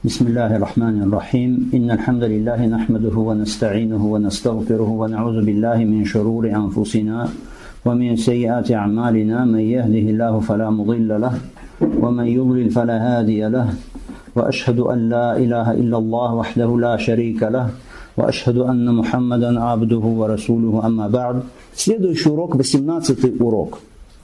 بسم الله الرحمن الرحيم إن الحمد لله نحمده ونستعينه ونستغفره ونعوذ بالله من شرور أنفسنا ومن سيئات أعمالنا من يهده الله فلا مضل له ومن يضلل فلا هادي له وأشهد أن لا إله إلا الله وحده لا شريك له وأشهد أن محمدا عبده ورسوله أما بعد. Следующий урок, 18-й урок.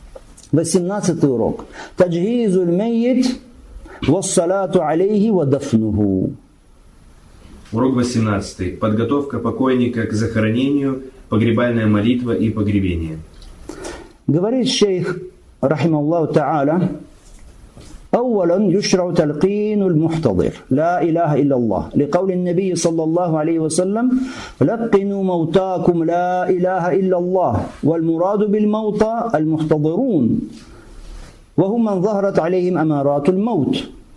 18-й урок. Таджгизуль меййит вассалату алейхи ва дафнуху. Урок 18. Подготовка покойника к захоронению, погребальная молитва и погребение. Говорит шейх, рахимахуллаху та'аля, أولا يشرع تلقين المحتضر لا إله إلا الله لقول النبي صلى الله عليه وسلم لقنوا موتاكم لا إله إلا الله والمراد بالموتى المحتضرون وهم من ظهرت عليهم أمارات الموت.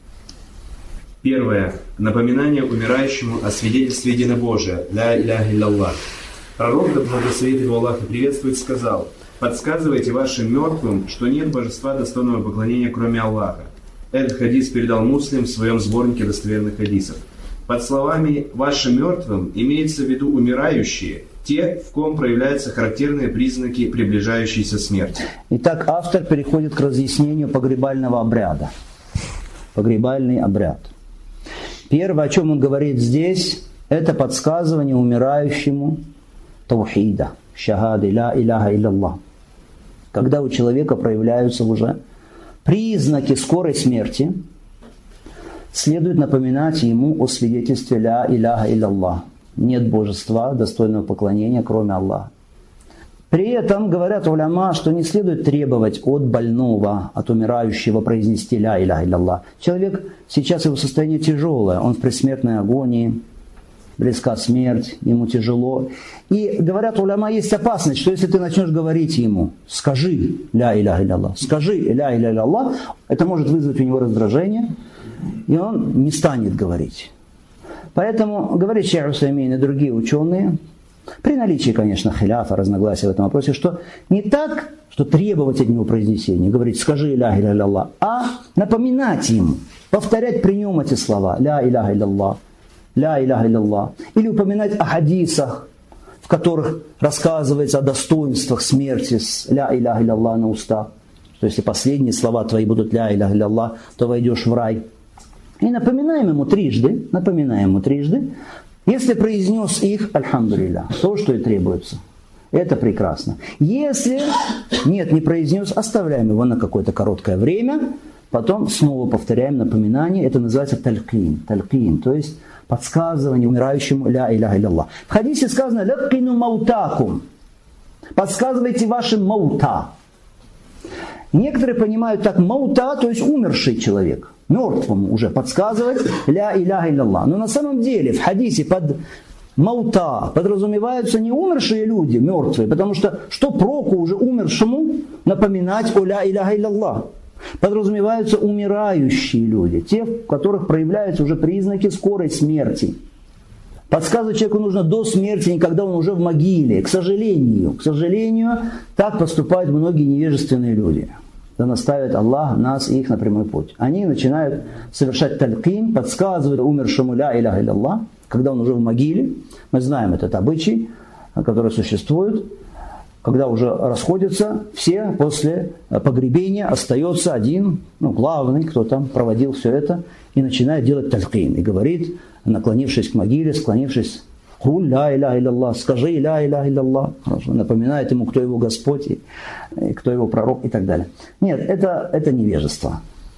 Первое. Напоминание умирающему о свидетельстве единобожия لا إله إلا الله. Пророк, да благословит его Аллах и приветствует, сказал: подсказывайте вашим мертвым, что нет божества достойного поклонения, кроме Аллаха. Этот хадис передал Муслим в своем сборнике достоверных хадисов. Под словами «вашим мертвым» имеется в виду умирающие, те, в ком проявляются характерные признаки приближающейся смерти. Итак, автор переходит к разъяснению погребального обряда. Погребальный обряд. Первое, о чем он говорит здесь, это подсказывание умирающему таухида, шахады, ля иляха илля. Когда у человека проявляются уже признаки скорой смерти, следует напоминать ему о свидетельстве «Ля иляха илля». Нет божества, достойного поклонения, кроме Аллаха. При этом говорят уляма, что не следует требовать от больного, от умирающего произнести «Ля иляха илля». Человек, сейчас его состояние тяжелое, он в предсмертной агонии, близка смерть, ему тяжело. И говорят уляма, есть опасность, что если ты начнешь говорить ему «скажи ля иляха илля», «скажи ля иляха илля», это может вызвать у него раздражение, и он не станет говорить. Поэтому, говорит шейх Усаймин и другие ученые, при наличии, конечно, хиляфа, разногласия в этом вопросе, что не так, что требовать от него произнесения, говорить «скажи ля иляха илля», а напоминать ему, повторять при нем эти слова «ля иляха илля», «Ля иляха илля», или упоминать о хадисах, в которых рассказывается о достоинствах смерти с «Ля иляха илля» на устах. Что если последние слова твои будут «Ля иляха илля», то войдешь в рай. И напоминаем ему трижды, если произнес их «Альхамдулилля», то, что и требуется. Это прекрасно. Если нет, не произнес, оставляем его на какое-то короткое время, потом снова повторяем напоминание. Это называется талькин, то есть подсказывание умирающему «Ля иляха илля». В хадисе сказано «Ляккину маутакум». Подсказывайте вашим маута. Некоторые понимают так маута, то есть умерший человек. Мертвому уже подсказывать «Ля иляха илля». Но на самом деле в хадисе под маута подразумеваются не умершие люди, мертвые, потому что проку уже умершему напоминать о «Ля иляха илля». Подразумеваются умирающие люди, те, в которых проявляются уже признаки скорой смерти. Подсказывать человеку нужно до смерти, не когда он уже в могиле. К сожалению, так поступают многие невежественные люди. Да наставит Аллах нас и их на прямой путь. Они начинают совершать талькин, подсказывают умершему «Ля иляха илля», когда он уже в могиле. Мы знаем этот обычай, который существует. Когда уже расходятся все, после погребения остается один, главный, кто там проводил все это, и начинает делать талькин. И говорит, наклонившись к могиле, склонившись, «Куль ля иляха илля», «скажи ля иляха илля», напоминает ему, кто его Господь, и кто его пророк и так далее. Нет, это невежество.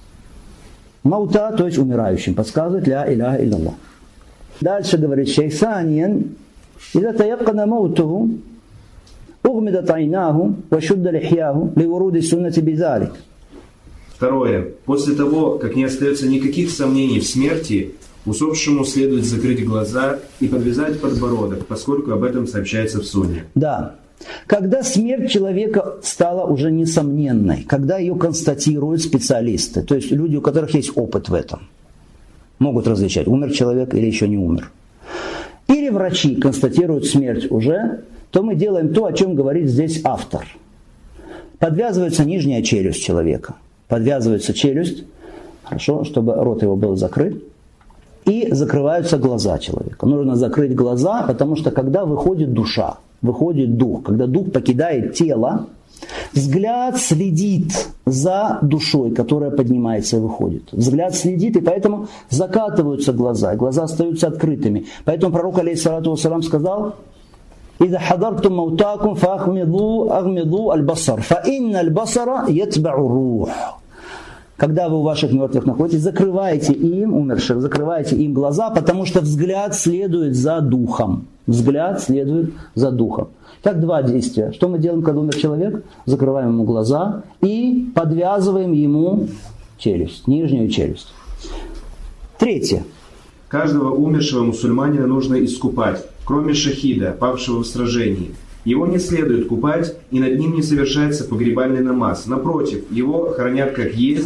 Маута, то есть умирающим, подсказывает «ля иляха илля». Дальше говорит шейх Саниян, «Иза таяккана маутуху, угмидат айнаху, вашудда лихьяху, ливуруди суннати бизалик». Второе. После того, как не остается никаких сомнений в смерти, усопшему следует закрыть глаза и подвязать подбородок, поскольку об этом сообщается в сунне. Да. Когда смерть человека стала уже несомненной, когда ее констатируют специалисты, то есть люди, у которых есть опыт в этом, могут различать, умер человек или еще не умер. Или врачи констатируют смерть уже, то мы делаем то, о чем говорит здесь автор. Подвязывается нижняя челюсть человека. Подвязывается челюсть, хорошо, чтобы рот его был закрыт. и закрываются глаза человека. Нужно закрыть глаза, потому что когда выходит душа, выходит дух, когда дух покидает тело, взгляд следит за душой, которая поднимается и выходит. Взгляд следит, и поэтому закатываются глаза, и глаза остаются открытыми. Поэтому пророк, алейхиссалату вассалам, сказал: «Иза хадартум маутакум фахмиду аль-басар, фа инна аль-басара ятба'у рух». Когда вы у ваших мертвых находитесь, закрывайте им, умерших, закрывайте им глаза, потому что взгляд следует за духом. Взгляд следует за духом. Так, два действия. Что мы делаем, когда умер человек? Закрываем ему глаза и подвязываем ему челюсть, нижнюю челюсть. Третье. Каждого умершего мусульманина нужно искупать, кроме шахида, павшего в сражении. Его не следует купать, и над ним не совершается погребальный намаз. Напротив, его хоронят как есть,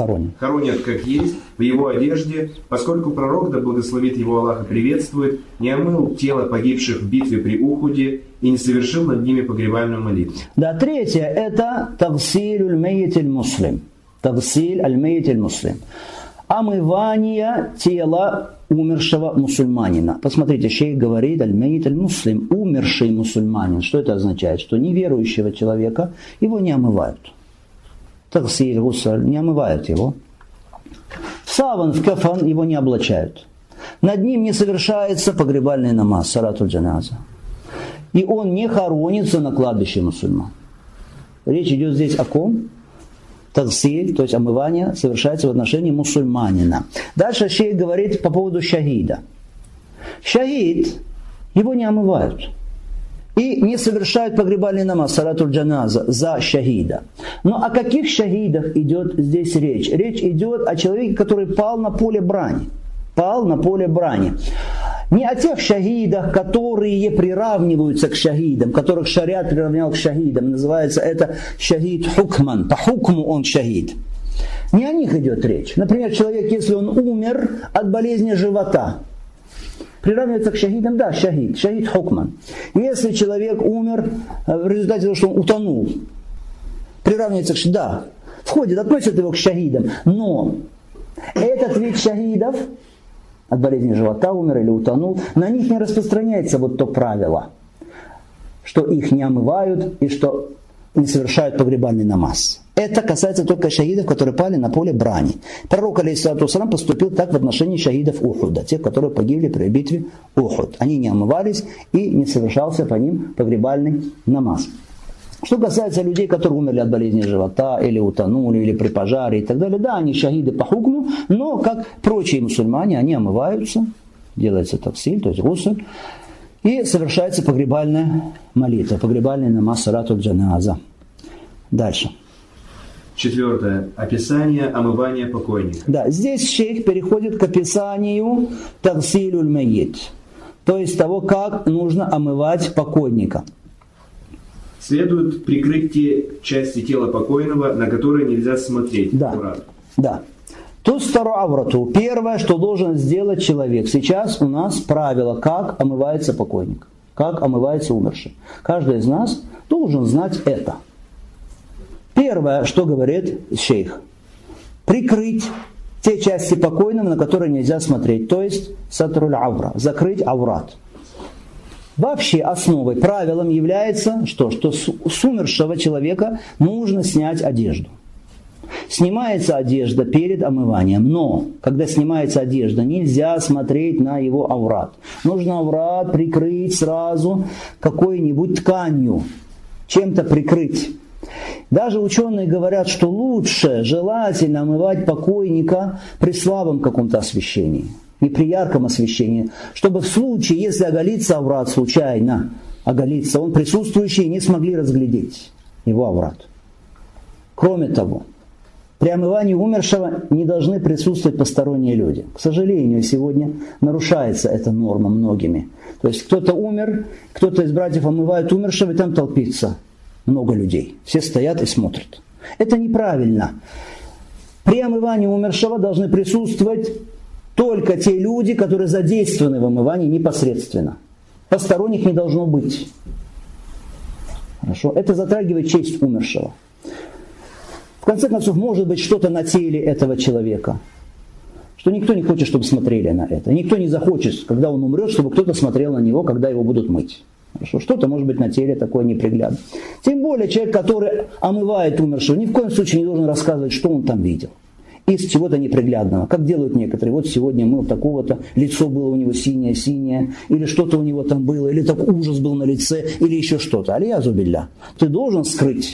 в его одежде, поскольку пророк, да благословит его Аллах и приветствует, не омыл тело погибших в битве при Ухуде и не совершил над ними погребальную молитву. Да, третье – это тагсиль аль-мейт аль-муслим. Тагсиль аль-мейт аль-муслим. Омывание тела умершего мусульманина. Посмотрите, шейх говорит: аль-мейт аль-муслим, умерший мусульманин. Что это означает? Что неверующего человека его не омывают. Тагсиль, гусль, не омывают его. В саван, в кафан его не облачают. Над ним не совершается погребальный намаз, салатуль джаназа. И он не хоронится на кладбище мусульман. Речь идет здесь о ком? Тагсиль, то есть омывание, совершается в отношении мусульманина. Дальше шейх говорит по поводу шахида. Шахид, его не омывают. И не совершают погребальный намаз, салатуль джаназа, за шахида. Но о каких шахидах идет здесь речь? Речь идет о человеке, который пал на поле брани. Пал на поле брани. Не о тех шахидах, которые приравниваются к шахидам, которых шариат приравнял к шахидам. Называется это шахид хукман. По хукму он шахид. Не о них идет речь. Например, человек, если он умер от болезни живота, приравнивается к шахидам, да, шахид. Шахид хукман. Если человек умер в результате того, что он утонул, приравнивается к шахидам, да, входит, относят его к шахидам. Но этот вид шахидов, от болезни живота умер или утонул, на них не распространяется вот то правило, что их не омывают и что не совершают погребальный намаз. Это касается только шахидов, которые пали на поле брани. Пророк, алейхиссалату вассалам, поступил так в отношении шахидов Ухуда, тех, которые погибли при битве Ухуд. Они не омывались и не совершался по ним погребальный намаз. Что касается людей, которые умерли от болезни живота, или утонули, или при пожаре и так далее, да, они шахиды по хукму, но, как прочие мусульмане, они омываются, делается таксиль, то есть гусль, и совершается погребальная молитва, погребальный намаз салатуль джаназа. Дальше. Четвертое. Описание омывания покойника. Да, здесь шейх переходит к описанию таксилюль майит, то есть того, как нужно омывать покойника. Следует прикрыть те части тела покойного, на которые нельзя смотреть. Да, да. Тустару аврату. Первое, что должен сделать человек. Сейчас у нас правило, как омывается покойник, как омывается умерший. Каждый из нас должен знать это. Первое, что говорит шейх. Прикрыть те части покойного, на которые нельзя смотреть. То есть сатруль авра. Закрыть аврат. Вообще основой, правилом является, что с умершего человека нужно снять одежду. Снимается одежда перед омыванием, но когда снимается одежда, нельзя смотреть на его аврат. Нужно аврат прикрыть сразу какой-нибудь тканью, чем-то прикрыть. Даже ученые говорят, что лучше, желательно омывать покойника при слабом каком-то освещении. Не при ярком освещении, чтобы в случае, если оголится аврат, случайно оголится, он присутствующие не смогли разглядеть его аврат. Кроме того, при омывании умершего не должны присутствовать посторонние люди. К сожалению, сегодня нарушается эта норма многими. То есть кто-то умер, кто-то из братьев омывает умершего, и там толпится много людей. Все стоят и смотрят. Это неправильно. При омывании умершего должны присутствовать только те люди, которые задействованы в омывании непосредственно. Посторонних не должно быть. Хорошо? Это затрагивает честь умершего. В конце концов, может быть что-то на теле этого человека, что никто не хочет, чтобы смотрели на это. Никто не захочет, когда он умрет, чтобы кто-то смотрел на него, когда его будут мыть. Хорошо? Что-то может быть на теле такое неприглядное. Тем более человек, который омывает умершего, ни в коем случае не должен рассказывать, что он там видел. Из чего-то неприглядного. Как делают некоторые. Вот сегодня мыл такого-то, лицо было у него синее-синее, или что-то у него там было, или так ужас был на лице, или еще что-то. Алия-зу билля. Ты должен скрыть,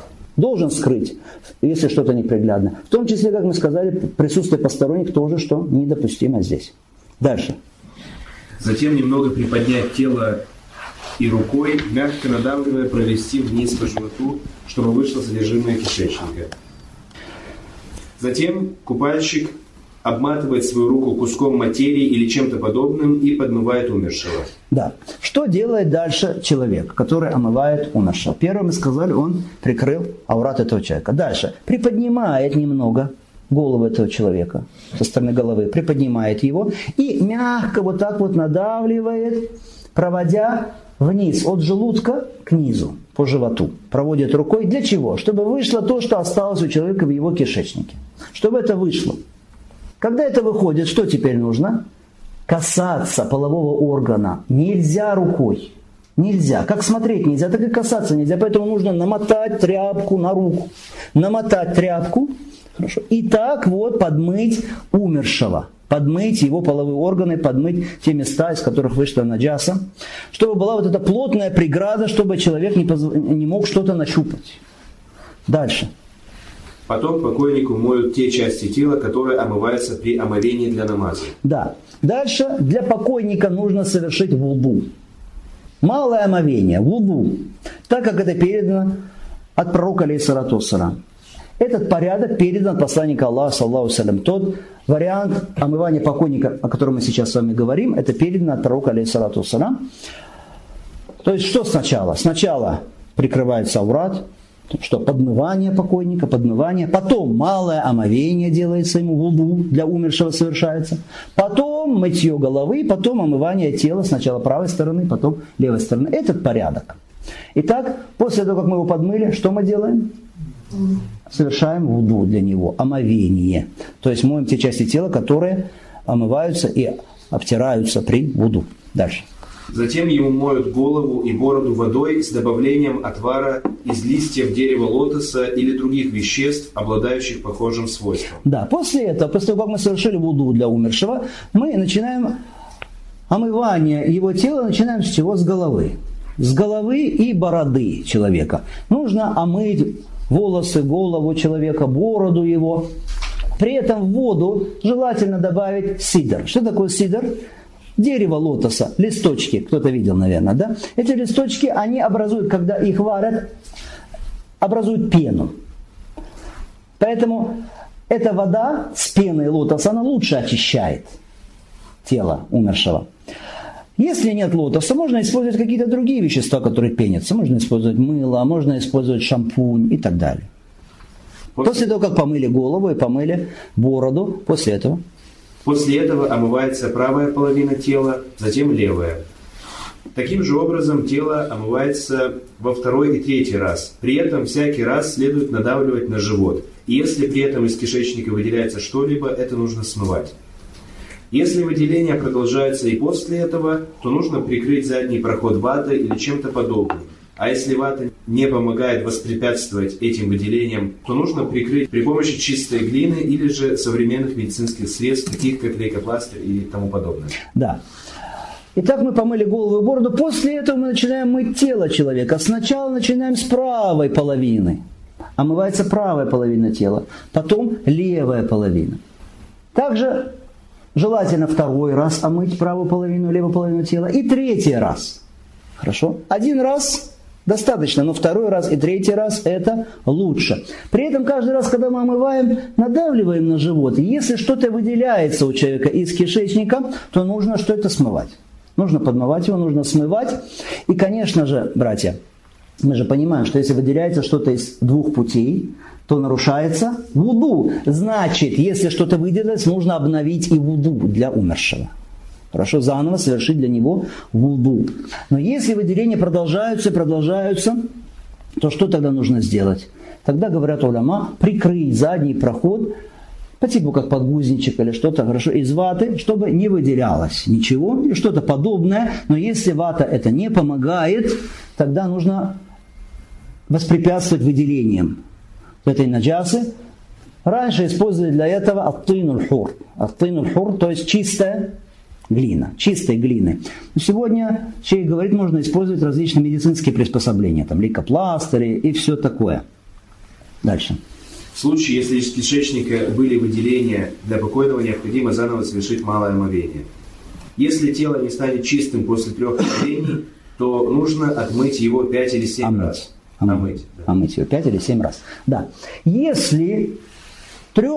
если что-то неприглядно. В том числе, как мы сказали, присутствие посторонних тоже, что недопустимо здесь. Дальше. Затем немного приподнять тело и рукой, мягко надавливая, провести вниз по животу, чтобы вышло содержимое кишечника. Затем купальщик обматывает свою руку куском материи или чем-то подобным и подмывает умершего. Да. Что делает дальше человек, который омывает умершего? Первым мы сказали, он прикрыл аурат этого человека. Дальше. Приподнимает немного голову этого человека со стороны головы, приподнимает его и мягко вот так вот надавливает, проводя вниз от желудка к низу, по животу. Проводит рукой. Для чего? Чтобы вышло то, что осталось у человека в его кишечнике. Чтобы это вышло. Когда это выходит, что теперь нужно? Касаться полового органа нельзя рукой. Нельзя. Как смотреть нельзя, так и касаться нельзя. Поэтому нужно намотать тряпку на руку. Намотать тряпку. Хорошо. И так вот подмыть умершего. Подмыть его половые органы, подмыть те места, из которых вышла наджаса. Чтобы была вот эта плотная преграда, чтобы человек не мог что-то нащупать. Дальше. Потом покойнику моют те части тела, которые омываются при омовении для намаза. Да. Дальше для покойника нужно совершить вуду. Малое омовение, вуду. Так как это передано от пророка алейхиссалату вассалям. Этот порядок передан от посланника Аллаха, саллаллаху алейхи ва саллям. Тот вариант омывания покойника, о котором мы сейчас с вами говорим, это передано от пророка алейхиссалату вассалям. То есть что сначала? Сначала прикрывается аурат, что подмывание покойника, потом малое омовение делается ему, вуду для умершего совершается, потом мытье головы, потом омывание тела, сначала правой стороны, потом левой стороны. Этот порядок. Итак, после того, как мы его подмыли, что мы делаем? Совершаем вуду для него, омовение. То есть моем те части тела, которые омываются и обтираются при вуду. Дальше. Затем ему моют голову и бороду водой с добавлением отвара из листьев дерева лотоса или других веществ, обладающих похожим свойством. Да, после этого, после того, как мы совершили вуду для умершего, мы начинаем омывание его тела, начинаем с чего? С головы. С головы и бороды человека. Нужно омыть волосы, голову человека, бороду его. При этом в воду желательно добавить сидр. Что такое сидр? Дерево лотоса, листочки, кто-то видел, наверное, да? Эти листочки, они образуют, когда их варят, образуют пену. Поэтому эта вода с пеной лотоса, она лучше очищает тело умершего. Если нет лотоса, можно использовать какие-то другие вещества, которые пенятся. Можно использовать мыло, можно использовать шампунь и так далее. После того, как помыли голову и помыли бороду, после этого омывается правая половина тела, затем левая. Таким же образом тело омывается во второй и третий раз. При этом всякий раз следует надавливать на живот. И если при этом из кишечника выделяется что-либо, это нужно смывать. Если выделения продолжаются и после этого, то нужно прикрыть задний проход ватой или чем-то подобным. А если вата не помогает воспрепятствовать этим выделениям, то нужно прикрыть при помощи чистой глины или же современных медицинских средств, таких как лейкопластырь и тому подобное. Да. Итак, мы помыли голову и бороду. После этого мы начинаем мыть тело человека. Сначала начинаем с правой половины. Омывается правая половина тела. Потом левая половина. Также желательно второй раз омыть правую половину, левую половину тела. И третий раз. Хорошо? Один раз достаточно, но второй раз и третий раз это лучше. При этом каждый раз, когда мы омываем, надавливаем на живот. И если что-то выделяется у человека из кишечника, то нужно что-то смывать. Нужно подмывать его, нужно смывать. И, конечно же, братья, мы же понимаем, что если выделяется что-то из двух путей, то нарушается вуду. Значит, если что-то выделилось, нужно обновить и вуду для умершего. Хорошо, заново совершить для него вуду. Но если выделения продолжаются, то что тогда нужно сделать? Тогда, говорят уляма, прикрыть задний проход по типу как подгузничек или что-то, хорошо, из ваты, чтобы не выделялось ничего или что-то подобное. Но если вата это не помогает, тогда нужно воспрепятствовать выделениям этой наджасы. Раньше использовали для этого ат-тинуль хур. Ат-тинуль хур, то есть чистая глина, чистой глины. Но сегодня шейх говорит, можно использовать различные медицинские приспособления, там лейкопластыри и все такое. Дальше. В случае, если из кишечника были выделения, для покойного необходимо заново совершить малое омовение. Если тело не станет чистым после 3 омовений, то нужно отмыть его 5 или 7 раз. Омыть его 5 или 7 раз. Да. Если 3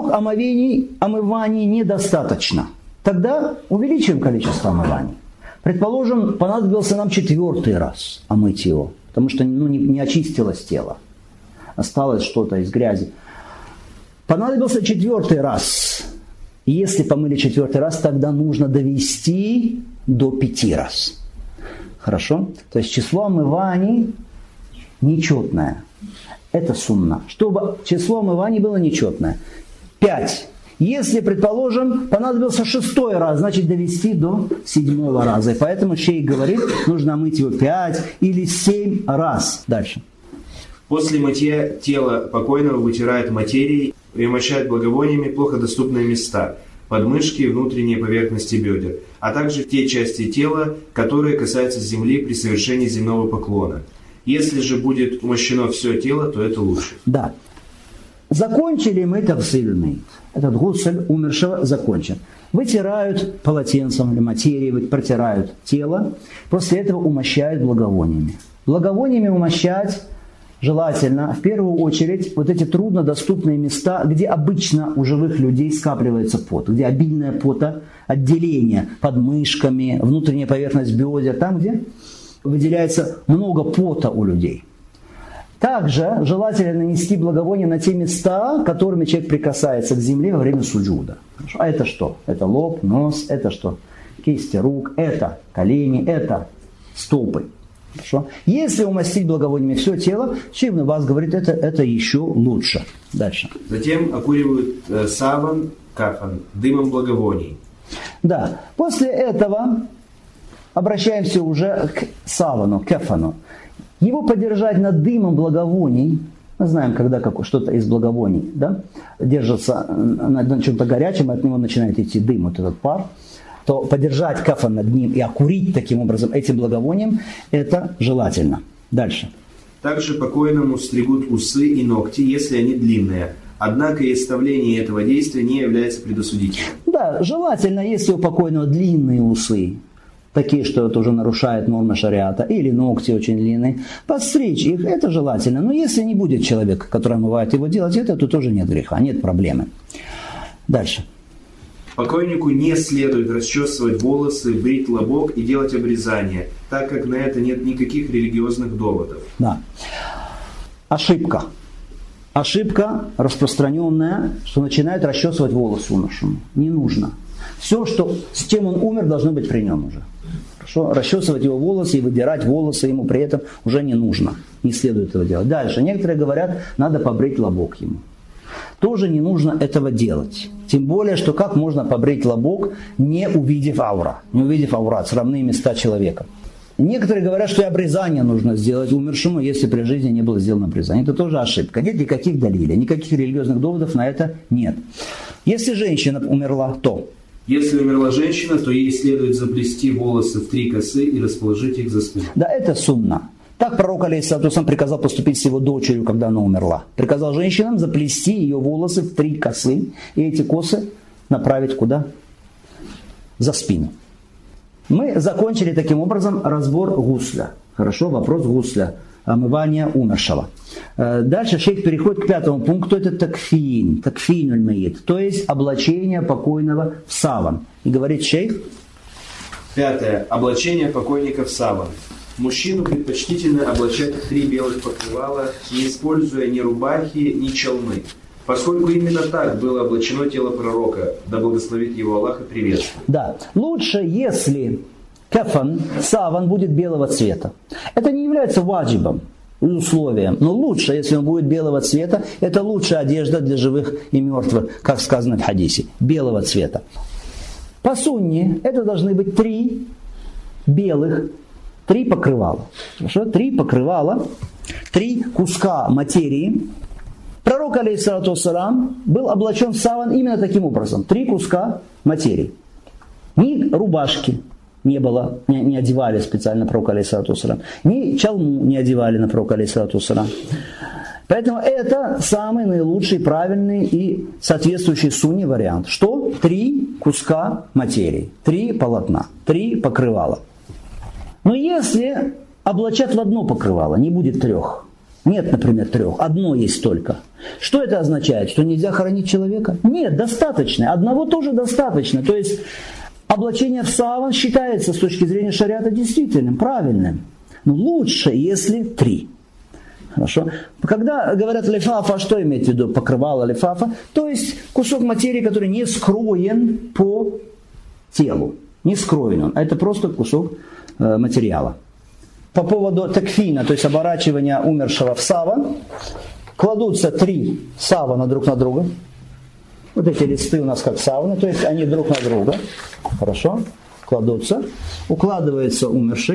омываний недостаточно, тогда увеличиваем количество омываний. Предположим, понадобился нам 4-й раз омыть его, потому что не очистилось тело. Осталось что-то из грязи. Понадобился 4-й раз. Если помыли 4-й раз, тогда нужно довести до 5 раз. Хорошо? То есть число омываний нечетное. Это сунна. Чтобы число омываний было нечетное. 5. Если, предположим, понадобился 6-й раз, значит довести до 7-го раза. И поэтому шейх говорит, нужно мыть его 5 или 7 раз. Дальше. После мытья тела покойного вытирают материей и мощают благовониями плохо доступные места, подмышки и внутренние поверхности бедер, а также те части тела, которые касаются земли при совершении земного поклона. Если же будет умощено все тело, то это лучше. Да. Закончили мы тавсиль мейт. Этот гусль умершего закончен. Вытирают полотенцем или материей, протирают тело. После этого умощают благовониями. Благовониями умощать желательно, в первую очередь, вот эти труднодоступные места, где обычно у живых людей скапливается пот, где обильное потоотделение под мышками, внутренняя поверхность бедер, там, где выделяется много пота у людей. Также желательно нанести благовоние на те места, которыми человек прикасается к земле во время суджуда. А это что? Это лоб, нос, это что? Кисти рук, это колени, это стопы. Хорошо? Если умастить благовониями все тело, шейх Ибн Баз говорит, это еще лучше. Дальше. Затем окуривают саван, кафан, дымом благовоний. Да. После этого обращаемся уже к савану, кафану. Его подержать над дымом благовоний, мы знаем, когда что-то из благовоний, да, держится над чем-то горячим, от него начинает идти дым, вот этот пар, то подержать кафан над ним и окурить таким образом этим благовонием, это желательно. Дальше. Также покойному стригут усы и ногти, если они длинные. Однако и оставление этого действия не является предосудительным. Да, желательно, если у покойного длинные усы, такие, что это уже нарушает нормы шариата, или ногти очень длинные, подстричь их, это желательно. Но если не будет человека, который омывает его, делать это, то тоже нет греха, нет проблемы. Дальше. Покойнику не следует расчесывать волосы, брить лобок и делать обрезание, так как на это нет никаких религиозных доводов. Да. Ошибка. Ошибка распространенная, что начинают расчесывать волосы умершему. Не нужно. Все, с чем он умер, должно быть при нем уже. Хорошо? Расчесывать его волосы и выдирать волосы ему при этом уже не нужно. Не следует этого делать. Дальше. Некоторые говорят, надо побрить лобок ему. Тоже не нужно этого делать. Тем более, что как можно побрить лобок, не увидев аура, не увидев аурат, срамные места человека. Некоторые говорят, что и обрезание нужно сделать умершему, если при жизни не было сделано обрезание. Это тоже ошибка. Нет никаких далилей, никаких религиозных доводов на это нет. Если женщина умерла, то... Если умерла женщина, то ей следует заплести волосы в 3 косы и расположить их за спиной. Да, это сунна. Так пророк алейхиссалату вассалям приказал поступить с его дочерью, когда она умерла. Приказал женщинам заплести ее волосы в 3 косы, и эти косы направить куда? За спину. Мы закончили таким образом разбор гусля. Хорошо, вопрос гусля, омывания умершего. Дальше шейх переходит к 5-му пункту, это такфин, такфинуль мейит, то есть облачение покойного в саван. И говорит шейх. 5. Облачение покойника в саван. Мужчину предпочтительно облачать в 3 белых покрывала, не используя ни рубахи, ни чалмы, поскольку именно так было облачено тело пророка, да благословит его Аллах и приветствует. Да, лучше, если кафан, саван будет белого цвета. Это не является ваджибом. условиям. Но лучше, если он будет белого цвета, это лучшая одежда для живых и мертвых, как сказано в хадисе. Белого цвета. По сунне это должны быть 3 белых, 3 покрывала. Хорошо? 3 покрывала, 3 куска материи. Пророк, алейхиссалату вассалам, был облачен в саван именно таким образом. 3 куска материи. Ни рубашки не было, не одевали специально пророка, алейхиссалату вассалам. Ни чалму не одевали на пророка, алейхиссалату вассалам. Поэтому это самый наилучший, правильный и соответствующий сунне вариант. Что? 3 куска материи, 3 полотна, 3 покрывала. Но если облачат в одно покрывало, не будет 3. Нет, например, 3. Одно есть только. Что это означает? Что нельзя хоронить человека? Нет, достаточно. Одного тоже достаточно. То есть облачение в саван считается с точки зрения шариата действительным, правильным. Но лучше, если 3. Хорошо. Когда говорят лифафа, что имеется в виду? Покрывало лифафа. То есть кусок материи, который не скроен по телу. Не скроен он. А это просто кусок материала. По поводу такфина, то есть оборачивания умершего в саван, кладутся 3 савана друг на друга. Вот эти листы у нас как саваны, то есть они друг на друга. Хорошо. Кладутся. Укладывается умерший.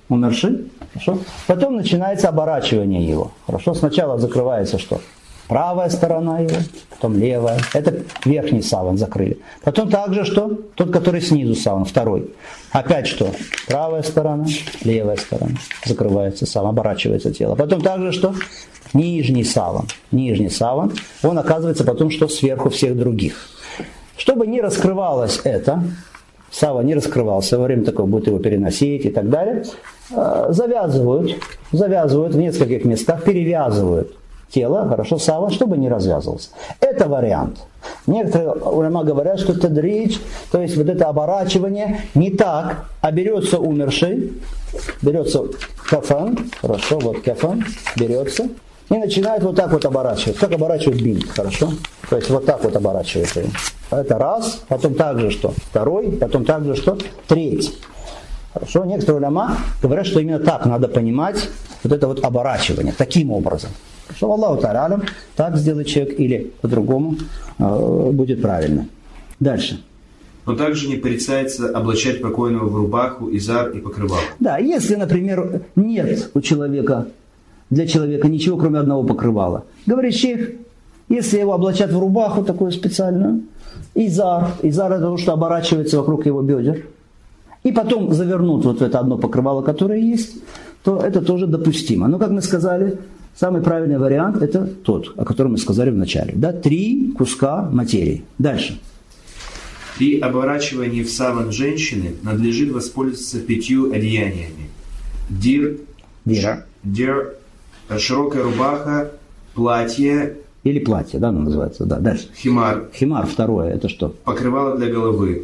Хорошо. Потом начинается оборачивание его. Хорошо. Сначала закрывается что? Правая сторона его, потом левая. Это верхний саван закрыли. Потом также что? Тот, который снизу саван, второй. Опять что? Правая сторона, левая сторона. Закрывается саван, оборачивается тело. Потом также что? Нижний саван. Нижний саван. Он оказывается потом что? Сверху всех других. Чтобы не раскрывалось это, саван не раскрывался, во время такого будут его переносить и так далее, завязывают в нескольких местах, перевязывают тело, хорошо, саван, чтобы не развязывался. Это вариант. Некоторые уляма говорят, что тадридж, то есть вот это оборачивание не так, а берется умерший, берется кафан, хорошо, вот кафан, берется, и начинает вот так вот оборачивать. Как оборачивают бинт, хорошо? То есть вот так вот оборачивает его. Это раз, потом также что? Второй, потом также что? Третий. Хорошо? Некоторые уляма говорят, что именно так надо понимать вот это вот оборачивание, таким образом. Что Аллаху та'аля, так сделает человек или по-другому будет правильно. Дальше. Но также не порицается облачать покойного в рубаху, изар и покрывало. Да, если, например, нет у человека, для человека ничего, кроме одного покрывала. Говорит шейх, если его облачат в рубаху такую специальную, изар это то, что оборачивается вокруг его бедер, и потом завернут вот в это одно покрывало, которое есть, то это тоже допустимо. Но, как мы сказали, самый правильный вариант это тот, о котором мы сказали в начале. Да? 3 куска материи. Дальше. При оборачивании в саван женщины надлежит воспользоваться 5 одеяниями. Дир, широкая рубаха, платье. Или платье, да, оно называется. Да. Дальше. Химар, второе, это что? Покрывало для головы.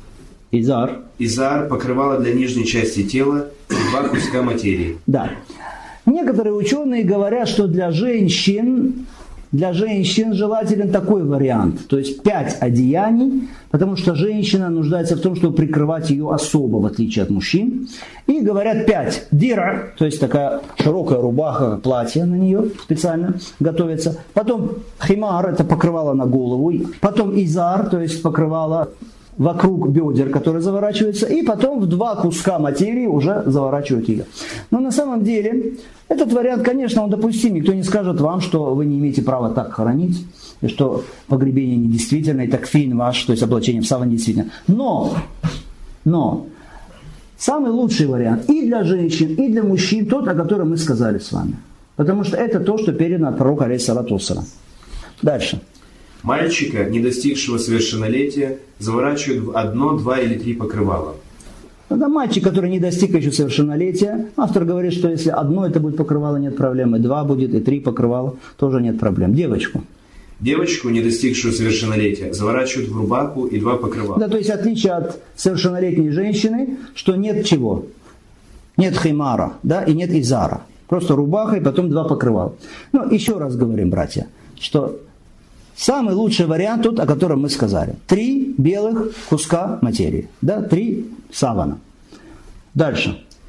Изар, покрывало для нижней части тела, 2 куска материи. Да. Некоторые ученые говорят, что для женщин желателен такой вариант, то есть 5 одеяний, потому что женщина нуждается в том, чтобы прикрывать ее особо, в отличие от мужчин. И говорят 5 дира, то есть такая широкая рубаха, платье на нее специально готовится. Потом химар, это покрывало на голову. Потом изар, то есть покрывало вокруг бедер, которые заворачиваются, и потом в 2 куска материи уже заворачивают ее. Но на самом деле этот вариант, конечно, он допустим. Никто не скажет вам, что вы не имеете права так хоронить, и что погребение недействительно, и такфин ваш, то есть облачение в саван недействительно. Но самый лучший вариант и для женщин, и для мужчин тот, о котором мы сказали с вами. Потому что это то, что передано от пророка, алейхиссалату вассалам. Дальше. Мальчика, не достигшего совершеннолетия, заворачивают в 1, 2 или 3 покрывала. Это мальчик, который не достиг еще совершеннолетия. Автор говорит, что если 1 это будет покрывало, нет проблем, и 2 будет, и 3 покрывала, тоже нет проблем. Девочку, не достигшую совершеннолетия, заворачивают в рубаху и 2 покрывала. Да, то есть отличие от совершеннолетней женщины, что нет чего? Нет химара, да, и нет изара. Просто рубаха и потом 2 покрывала. Ну, еще раз говорим, братья, что самый лучший вариант тот, о котором мы сказали. 3 белых куска материи. Да, 3 савана. Дальше.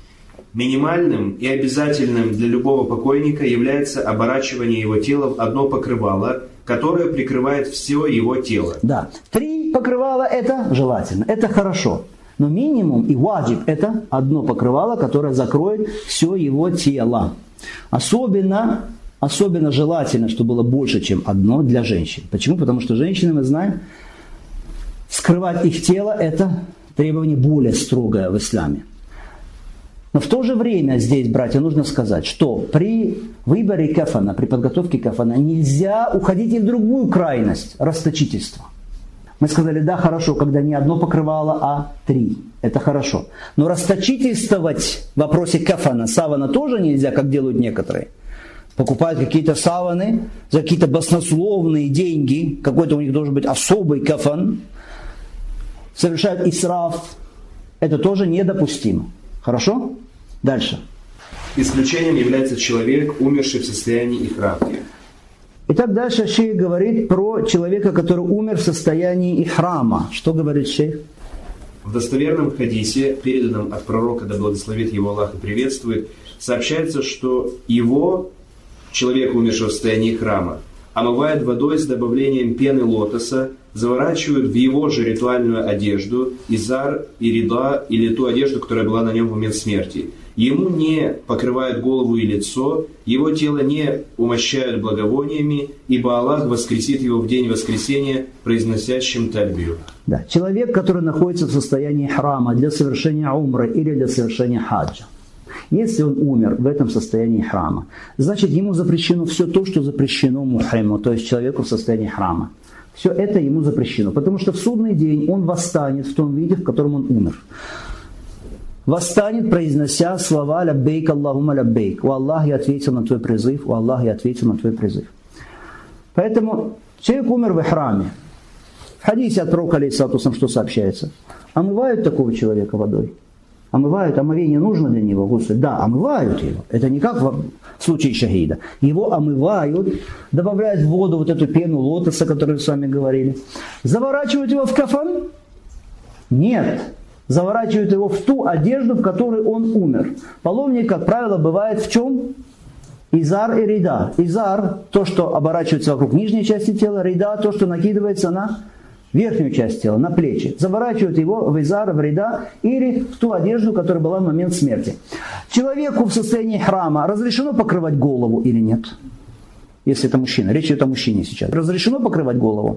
Минимальным и обязательным для любого покойника является оборачивание его тела в одно покрывало, которое прикрывает все его тело. Да, 3 покрывала это желательно, это хорошо. Но минимум и ваджиб это одно покрывало, которое закроет все его тело. Особенно желательно, чтобы было больше, чем одно для женщин. Почему? Потому что женщины, мы знаем, скрывать их тело это требование более строгое в исламе. Но в то же время здесь, братья, нужно сказать, что при выборе кафана, при подготовке кафана нельзя уходить и в другую крайность – расточительство. Мы сказали, да, хорошо, когда не одно покрывало, а 3. Это хорошо. Но расточительствовать в вопросе кафана, савана тоже нельзя, как делают некоторые. Покупают какие-то саваны за какие-то баснословные деньги, какой-то у них должен быть особый кафан, совершают исраф. Это тоже недопустимо. Хорошо? Дальше. Исключением является человек, умерший в состоянии ихрама. Итак, дальше шейх говорит про человека, который умер в состоянии ихрама. Что говорит шейх? В достоверном хадисе, переданном от пророка, да благословит его Аллах и приветствует, сообщается, что его, человека, умершего в состоянии ихрама, омывают водой с добавлением пены лотоса, заворачивают в его же ритуальную одежду, изар и рида, или ту одежду, которая была на нем в момент смерти. Ему не покрывают голову и лицо, его тело не умощают благовониями, ибо Аллах воскресит его в день воскресения, произносящим тальбию. Да, человек, который находится в состоянии храма для совершения умры или для совершения хаджа. Если он умер в этом состоянии храма, значит ему запрещено все то, что запрещено мухриму, то есть человеку в состоянии храма. Все это ему запрещено, потому что в судный день он восстанет в том виде, в котором он умер. Восстанет, произнося слова «Лаббейк, Аллахума лаббейк». «О Аллах, я ответил на твой призыв, о Аллах, я ответил на твой призыв». Поэтому человек умер в храме. В хадисе от пророка, алейхиссалату вассалям, что сообщается? Омывают такого человека водой. Омывают, омовение нужно для него, гусль? Да, омывают его. Это не как в случае шахида. Его омывают, добавляют в воду вот эту пену лотоса, о которой мы с вами говорили. Заворачивают его в кафан? Нет. Заворачивают его в ту одежду, в которой он умер. Паломник, как правило, бывает в чем? Изар и рида. Изар – то, что оборачивается вокруг нижней части тела. Рида – то, что накидывается на верхнюю часть тела, на плечи. Заворачивают его в изар, в рида или в ту одежду, которая была в момент смерти. Человеку в состоянии храма разрешено покрывать голову или нет? Если это мужчина. Речь идет о мужчине сейчас. Разрешено покрывать голову?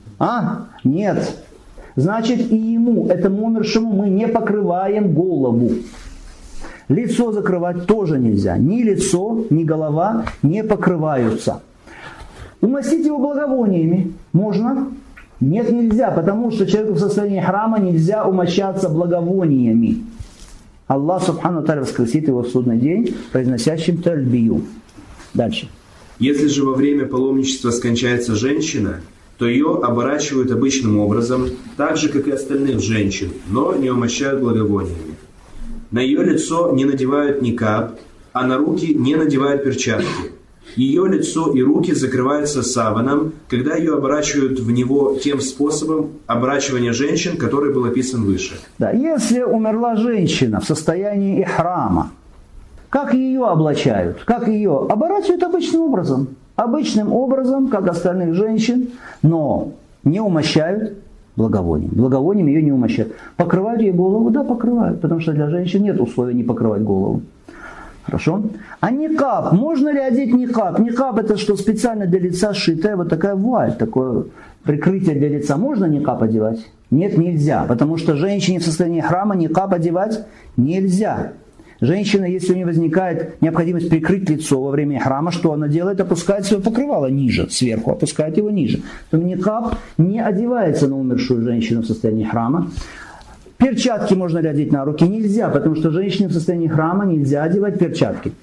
Нет. Значит, и ему, этому умершему, мы не покрываем голову. Лицо закрывать тоже нельзя. Ни лицо, ни голова не покрываются. Умастить его благовониями можно? Нет, нельзя, потому что человеку в состоянии храма нельзя умощаться благовониями. Аллах Субхану ва Тааля воскресит его в судный день, произносящим тальбию. Дальше. Если же во время паломничества скончается женщина, то ее оборачивают обычным образом, так же, как и остальных женщин, но не умощают благовониями. На ее лицо не надевают никаб, а на руки не надевают перчатки. Ее лицо и руки закрываются саваном, когда ее оборачивают в него тем способом оборачивания женщин, который был описан выше. Да, если умерла женщина в состоянии ихрама, как ее облачают? Как ее? Оборачивают обычным образом. Обычным образом, как остальных женщин, но не умощают благовонием. Благовонием ее не умощают. Покрывают ей голову? Да, покрывают, потому что для женщин нет условия не покрывать голову. Хорошо? А никаб, можно ли одеть никаб? Никаб это что, специально для лица сшитая вот такая вуаль, такое прикрытие для лица. Можно никаб одевать? Нет, нельзя, потому что женщине в состоянии храма никаб одевать нельзя. Женщина, если у нее возникает необходимость прикрыть лицо во время храма, что она делает? Опускает свое покрывало ниже, сверху, опускает его ниже. То никаб не одевается на умершую женщину в состоянии храма. Перчатки можно ли одеть на руки? Нельзя, потому что женщине в состоянии храма нельзя одевать перчатки.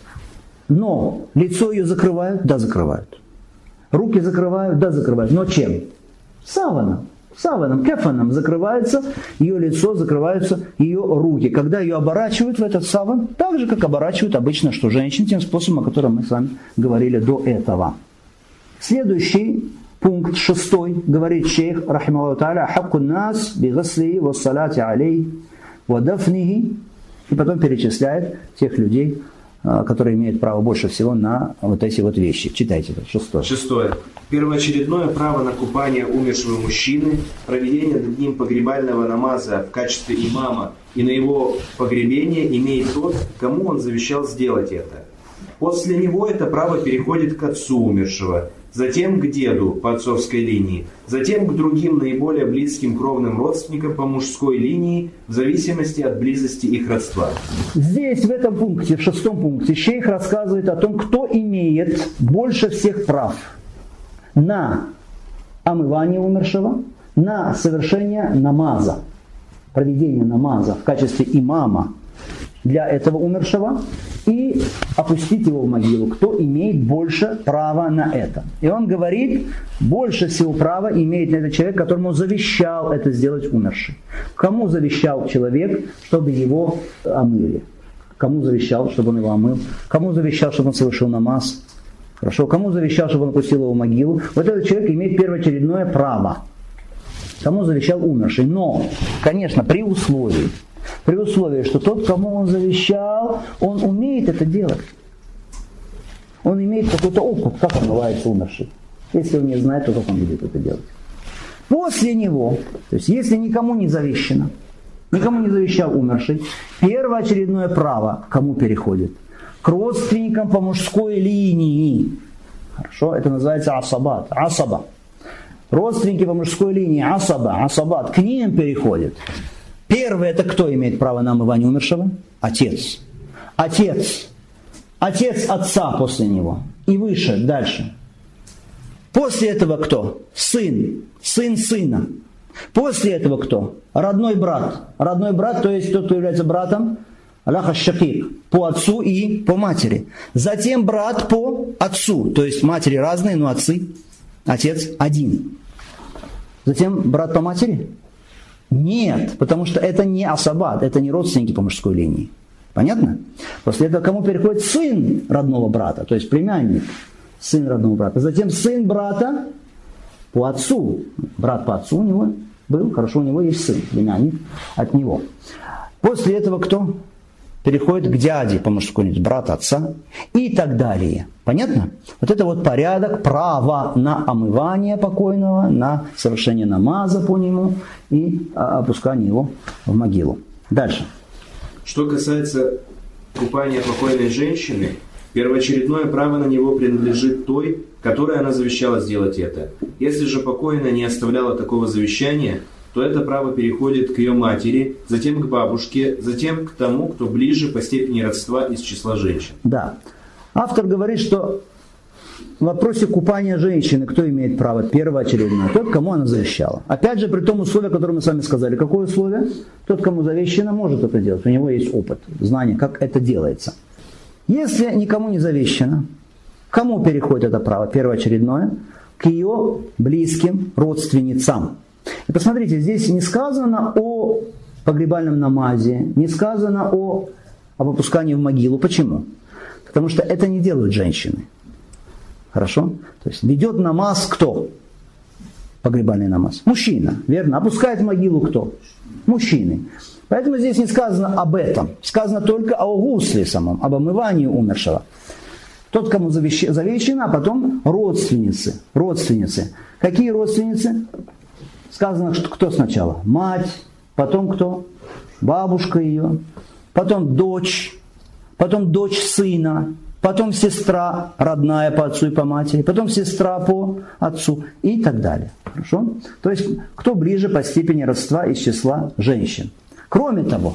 Но лицо ее закрывают? Да, закрывают. Руки закрывают? Да, закрывают. Но чем? Саваном. Саваном, кефаном закрывается ее лицо, закрываются ее руки. Когда ее оборачивают в этот саван, так же, как оборачивают обычно, что женщин, тем способом, о котором мы с вами говорили до этого. Следующий пункт 6, говорит шейх, рахимахуллаху тааля, «Хакку нас би гасли ва салати алей ва дафнихи И потом перечисляет тех людей, которые имеют право больше всего на вот эти вот вещи. Читайте это. 6. 6. Первоочередное право на купание умершего мужчины, проведение над ним погребального намаза в качестве имама и на его погребение имеет тот, кому он завещал сделать это. После него это право переходит к отцу умершего, затем к деду по отцовской линии, затем к другим наиболее близким кровным родственникам по мужской линии в зависимости от близости их родства. Здесь, в этом пункте, в 6 пункте, шейх рассказывает о том, кто имеет больше всех прав на омывание умершего, на совершение намаза, проведение намаза в качестве имама для этого умершего и опустить его в могилу. Кто имеет больше права на это? И он говорит, больше всего права имеет на это человек, которому завещал это сделать умерший. Кому завещал человек, чтобы его омыли? Кому завещал, чтобы он его омыл? Кому завещал, чтобы он совершил намаз? Хорошо. Кому завещал, чтобы он опустил его в могилу? Вот этот человек имеет первоочередное право. Кому завещал умерший? Но, конечно, при условии, что тот, кому он завещал, он умеет это делать. Он имеет какой-то опыт, как омывается умерший. Если он не знает, то как он будет это делать. После него, то есть если никому не завещано, никому не завещал умерший, первоочередное право кому переходит? К родственникам по мужской линии. Хорошо, это называется асабат. Асаба. Родственники по мужской линии, асабат, к ним переходит. Первый, это кто имеет право на омывание умершего? Отец. Отец отца после него. И выше, дальше. После этого кто? Сын сына. После этого кто? Родной брат. Родной брат, то есть тот, кто является братом, аляха шакик, по отцу и по матери. Затем брат по отцу, то есть матери разные, но отец один. Затем брат по матери? Нет, потому что это не асабат, это не родственники по мужской линии. Понятно? После этого кому переходит сын родного брата, то есть племянник, сын родного брата. Затем сын брата по отцу. Брат по отцу у него был, хорошо, у него есть сын, племянник от него. После этого кто? Переходит к дяде по мужской линии, брат отца и так далее. Понятно? Вот это вот порядок права на омывание покойного, на совершение намаза по нему и опускание его в могилу. Дальше. Что касается купания покойной женщины, первоочередное право на него принадлежит той, которой она завещала сделать это. Если же покойная не оставляла такого завещания, то это право переходит к ее матери, затем к бабушке, затем к тому, кто ближе по степени родства из числа женщин. Да. Автор говорит, что в вопросе купания женщины кто имеет право первоочередное? Тот, кому она завещала. Опять же, при том условии, которое мы с вами сказали. Какое условие? Тот, кому завещано, может это делать. У него есть опыт, знание, как это делается. Если никому не завещано, кому переходит это право первоочередное? К ее близким родственницам. И посмотрите, здесь не сказано о погребальном намазе, не сказано об опускании в могилу. Почему? Потому что это не делают женщины. Хорошо? То есть ведет намаз кто? Погребальный намаз. Мужчина, верно? Опускает в могилу кто? Мужчины. Поэтому здесь не сказано об этом. Сказано только о гусле самом, об омывании умершего. Тот, кому завещено, а потом родственницы. Родственницы. Какие родственницы? Сказано, что кто сначала? Мать, потом кто? Бабушка ее, потом дочь сына, потом сестра родная по отцу и по матери, потом сестра по отцу и так далее. Хорошо? То есть, кто ближе по степени родства из числа женщин. Кроме того,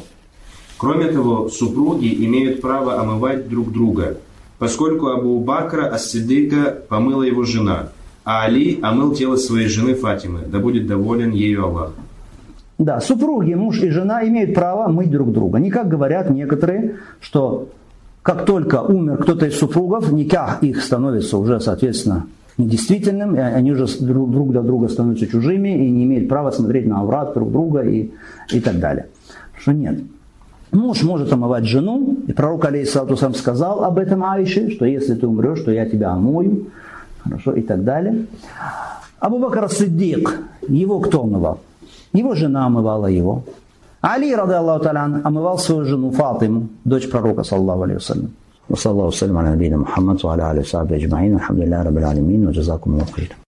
супруги имеют право омывать друг друга, поскольку Абу Бакра ас-Сиддика помыла его жена, а Али омыл тело своей жены Фатимы, да будет доволен ею Аллах. Да, супруги, муж и жена имеют право мыть друг друга. Не как говорят некоторые, что как только умер кто-то из супругов, никах их становится уже, соответственно, недействительным, и они уже друг для друга становятся чужими и не имеют права смотреть на аврат друг друга и так далее. Что нет. Муж может омывать жену, и пророк алейхиссалату вассалям сказал об этом Аише, что если ты умрешь, то я тебя омою, хорошо, и так далее. Абу Бакр ас-Сиддик, его кто омывал? Его жена омывала его. Али, рады Аллаху та'аля, омывал свою жену Фатиму, дочь пророка, саллаллаху алейхи вассалям. Wa sallallahu alaihi wa sallam ala nabiyina Muhammad wa ala alihi wa sahbihi ajma'in. Alhamdulillahi rabbil alamin wa jazakumullahu khairan.